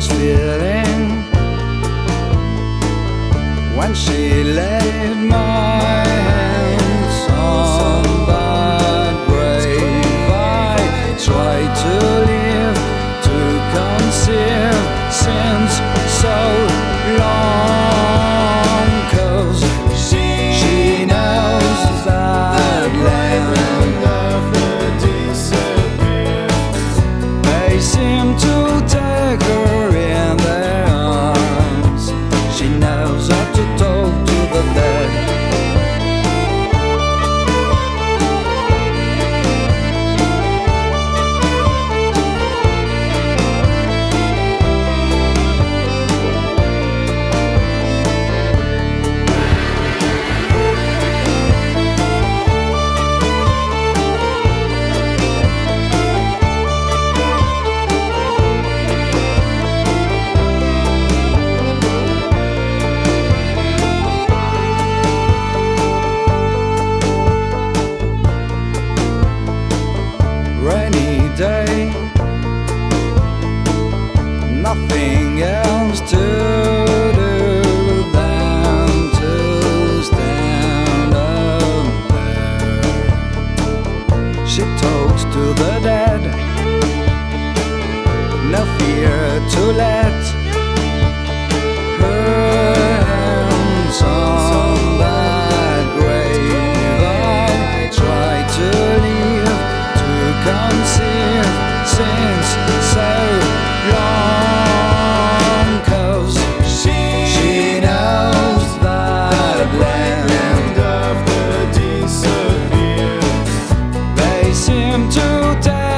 strange feeling when she laid my hands on that grave. I tried to live, to conceive since so long, 'cause she knows that land of the disappear. They seem to take her in their arms. She knows how to talk to the dead. Rainy day, nothing else to do than to stand up there. She talks to the dead, no fear to let her hands on that grave. I try to leave, to conceive since so long, 'cause she knows that land of the disappear. They seem to take